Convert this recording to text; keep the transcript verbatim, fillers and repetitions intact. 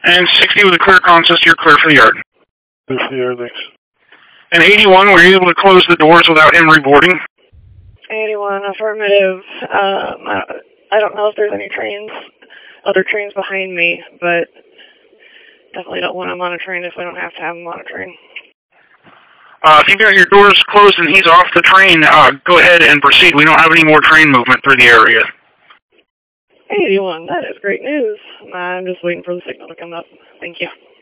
And sixty with a clear consist, you're clear for the yard. Clear for the yard, thanks. And eighty-one, were you able to close the doors without him reboarding? eighty-one, affirmative. Um, I don't know if there's any trains, other trains behind me, but definitely don't want him on a train if we don't have to have him on a train. Uh, if you got your doors closed and he's off the train, uh, go ahead and proceed. We don't have any more train movement through the area. eighty-one, that is great news. I'm just waiting for the signal to come up. Thank you.